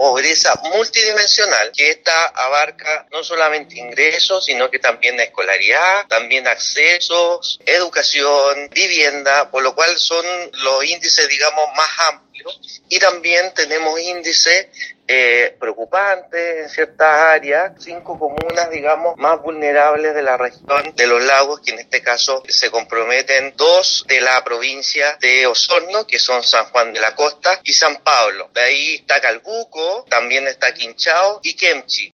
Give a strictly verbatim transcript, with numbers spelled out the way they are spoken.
pobreza multidimensional, que esta abarca no solamente ingresos, sino que también escolaridad, también accesos, educación, vivienda, por lo cual son los índices, digamos, más amplios. Y también tenemos índices eh, preocupantes en ciertas áreas, cinco comunas, digamos, más vulnerables de la región de los lagos, que en este caso se comprometen dos de la provincia de Osorno, que son San Juan de la Costa y San Pablo. De ahí está Calbuco, también está Quinchao y Kemchi.